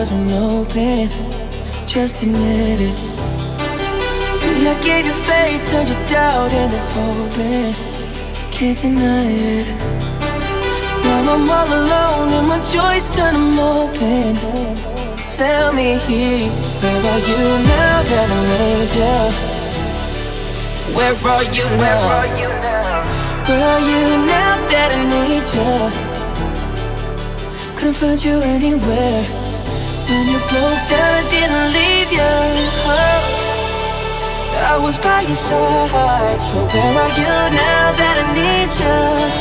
wasn't open. Just admit it. See, I gave you faith, turned your doubt into hope. Can't deny it. Now I'm all alone and my joys turn them open. Tell me, where are you now that I need you? Where are you now? Where are you now that I need you? Couldn't find you anywhere. When you broke down, I didn't leave you. I was by your side. So where are you now that I need you?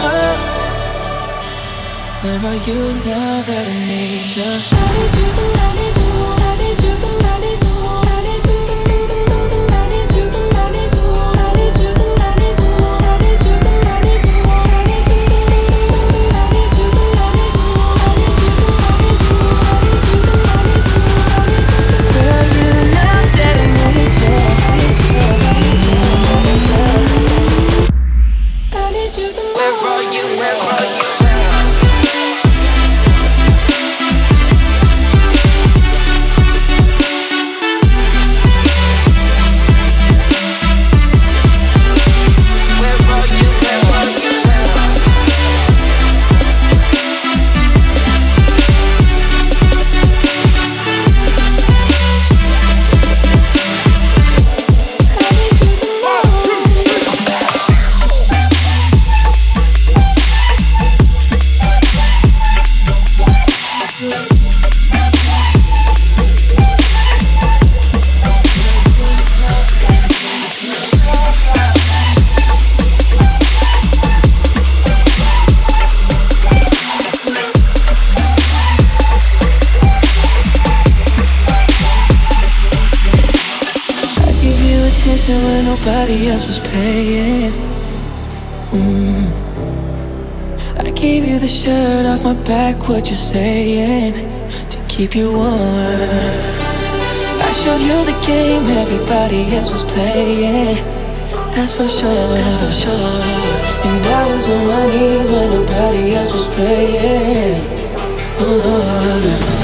Where are you now that I need you? I need you, I need you, I need you, I need you, I need you, I need you, I need you, I need you, I need you, I need you, I need you, I need you, I need you, I need you, I need you, I need you, I need you, I need you. Where are you now that I need you? I need you, I need you, I need you. Where are you? Where are you? When nobody else was paying. I gave you the shirt off my back, what you saying? To keep you warm. I showed you the game everybody else was playing. That's for sure, that's for sure. And I was on my knees when nobody else was praying. Oh Lord.